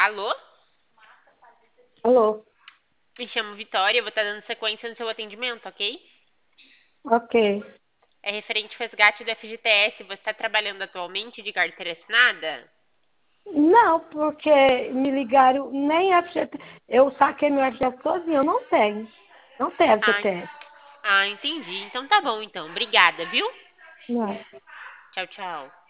Alô? Alô, Me chamo Vitória, eu vou estar dando sequência no seu atendimento, ok? ok. É referente ao resgate do FGTS. Você está trabalhando atualmente de carteira assinada? Não, porque me ligaram nem FGTS. Eu saquei meu FGTS sozinho, eu não tenho. Não tenho Ah, FGTS. entendi. Então tá bom, então. Obrigada, viu? Não. Tchau, tchau.